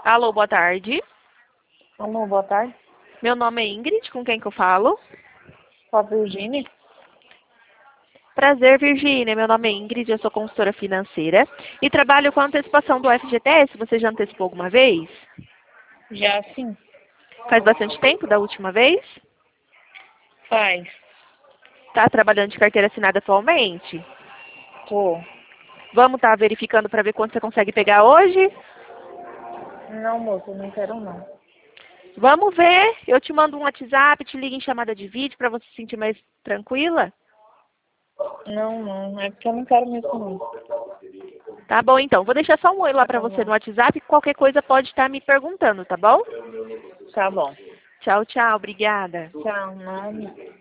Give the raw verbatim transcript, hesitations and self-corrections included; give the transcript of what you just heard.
Alô, boa tarde. Alô, boa tarde. Meu nome é Ingrid, com quem que eu falo? Com a Virgínia. Prazer, Virgínia. Meu nome é Ingrid, eu sou consultora financeira e trabalho com a antecipação do F G T S. Você já antecipou alguma vez? Já sim, Faz bastante tempo da última vez? faz. Está trabalhando de carteira assinada atualmente? Tô. Vamos estar verificando para ver quanto você consegue pegar hoje? Não, moça, eu não quero não. Vamos ver. Eu te mando um WhatsApp, te ligo em chamada de vídeo para você se sentir mais tranquila? Não, não, é porque eu não quero mesmo não. Tá bom, então. Vou deixar só um oi lá para Tá você bom. no WhatsApp. Qualquer coisa pode estar me perguntando, tá bom? Tá bom. Tchau, tchau. Obrigada. Tchau, nada.